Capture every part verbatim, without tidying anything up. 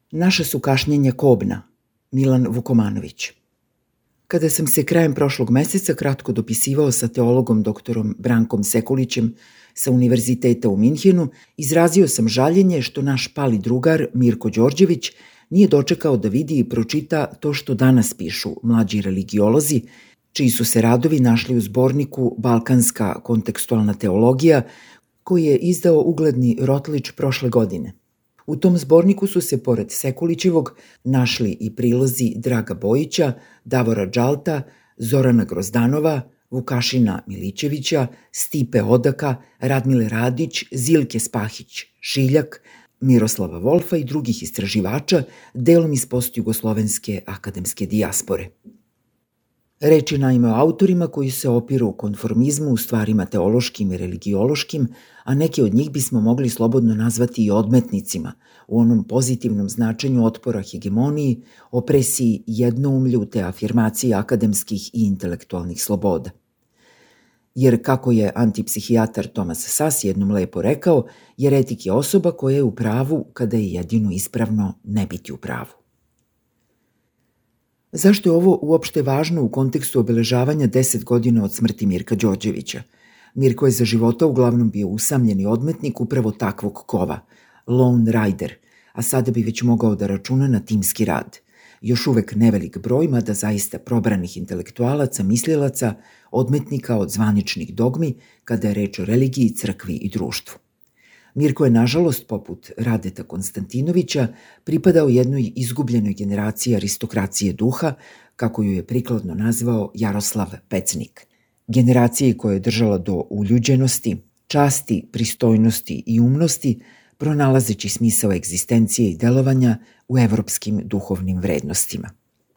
Naša su kašnjenja kobna. Milan Vukomanović. Kada sam se krajem prošlog meseca kratko dopisivao sa teologom doktorom Brankom Sekulićem sa Univerziteta u Minhenu, izrazio sam žaljenje što naš pali drugar Mirko Đorđević nije dočekao da vidi i pročita to što danas pišu mlađi religiolozi, čiji su se radovi našli u zborniku Balkanska kontekstualna teologija, koji je izdao ugledni Rotlić prošle godine. U tom zborniku su se, pored Sekulićevog, našli i prilozi Draga Bojića, Davora Džalta, Zorana Grozdanova, Vukašina Milićevića, Stipe Odaka, Radmile Radić, Zilke Spahić-Šiljak, Miroslava Wolfa i drugih istraživača, delom iz postjugoslovenske akademske dijaspore. Reč je naime o autorima koji se opiru konformizmu u stvarima teološkim i religiološkim, a neke od njih bismo mogli slobodno nazvati i odmetnicima, u onom pozitivnom značenju otpora hegemoniji, opresiji jednoumlju te afirmaciji akademskih i intelektualnih sloboda. Jer, kako je antipsihijatar Tomas Sas jednom lepo rekao, jeretik je osoba koja je u pravu kada je jedino ispravno ne biti u pravu. Zašto je ovo uopšte važno u kontekstu obeležavanja deset godina od smrti Mirka Đorđevića? Mirko je za života uglavnom bio usamljeni odmetnik upravo takvog kova, lone rider, a sada bi već mogao da računa na timski rad. Još uvek nevelik broj, mada zaista probranih intelektualaca, mislilaca, odmetnika od zvaničnih dogmi kada je reč o religiji, crkvi i društvu. Mirko je, nažalost, poput Radeta Konstantinovića, pripadao jednoj izgubljenoj generaciji aristokracije duha, kako ju je prikladno nazvao Jaroslav Pecnik. Generaciji koja je držala do uljuđenosti, časti, pristojnosti i umnosti, pronalazeći smisao egzistencije i delovanja u evropskim duhovnim vrednostima.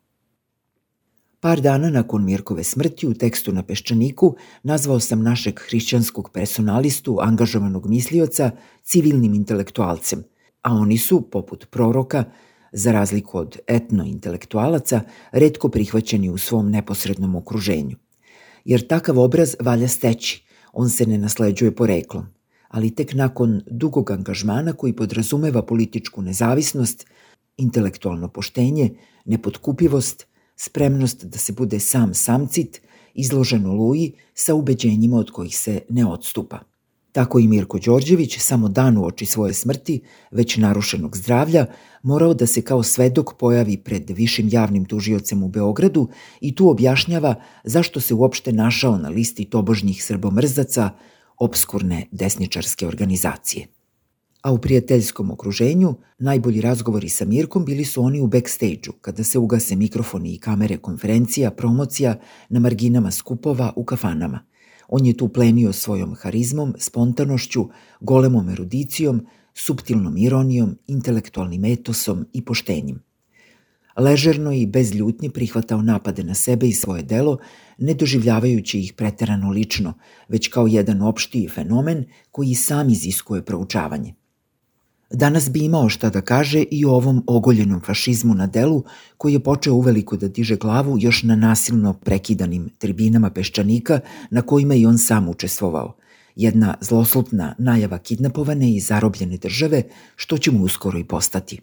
Par dana nakon Mirkove smrti u tekstu na Peščaniku nazvao sam našeg hrišćanskog personalistu, angažovanog mislioca, civilnim intelektualcem, a oni su, poput proroka, za razliku od etno-intelektualaca, retko prihvaćeni u svom neposrednom okruženju. Jer takav obraz valja steći, on se ne nasleđuje poreklom, ali tek nakon dugog angažmana koji podrazumeva političku nezavisnost, intelektualno poštenje, nepotkupivost, spremnost da se bude sam samcit, izložen oluji sa ubeđenjima od kojih se ne odstupa. Tako i Mirko Đorđević, samo dan uoči svoje smrti, već narušenog zdravlja, morao da se kao svedok pojavi pred višim javnim tužiocem u Beogradu i tu objašnjava zašto se uopšte našao na listi tobožnjih srbomrzaca opskurne desničarske organizacije. A u prijateljskom okruženju najbolji razgovori sa Mirkom bili su oni u backstage-u, kada se ugase mikrofoni i kamere konferencija, promocija, na marginama skupova, u kafanama. On je tu plenio svojom harizmom, spontanošću, golemom erudicijom, suptilnom ironijom, intelektualnim etosom i poštenjem. Ležerno i bez ljutnje prihvatao napade na sebe i svoje delo, ne doživljavajući ih preterano lično, već kao jedan opšti fenomen koji sam iziskuje proučavanje. Danas bi imao šta da kaže i o ovom ogoljenom fašizmu na delu koji je počeo uveliko da diže glavu još na nasilno prekidanim tribinama Peščanika na kojima i on sam učestvovao. Jedna zloslutna najava kidnapovane i zarobljene države, što će mu uskoro i postati.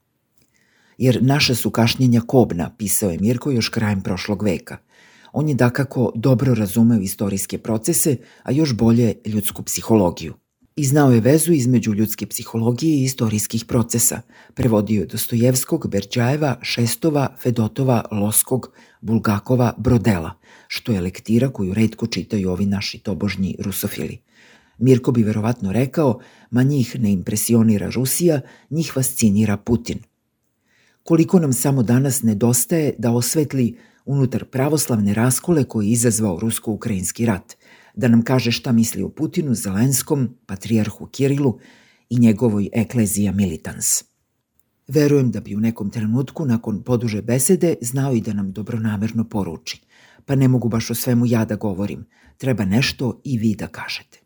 Jer naša su kašnjenja kobna, pisao je Mirko još krajem prošlog veka. On je dakako dobro razumeo istorijske procese, a još bolje ljudsku psihologiju. I znao je vezu između ljudske psihologije i istorijskih procesa. Prevodio je Dostojevskog, Berdjajeva, Šestova, Fedotova, Loskog, Bulgakova, Brodela, što je lektira koju retko čitaju ovi naši tobožnji rusofili. Mirko bi verovatno rekao, ma njih ne impresionira Rusija, njih fascinira Putin. Koliko nam samo danas nedostaje da osvetli unutar pravoslavne raskole koji je izazvao rusko-ukrajinski rat, da nam kaže šta misli o Putinu, Zelenskom, patrijarhu Kirilu i njegovoj eklezija militans. Verujem da bi u nekom trenutku nakon poduže besede znao i da nam dobronamerno poruči. Pa ne mogu baš o svemu ja da govorim, treba nešto i vi da kažete.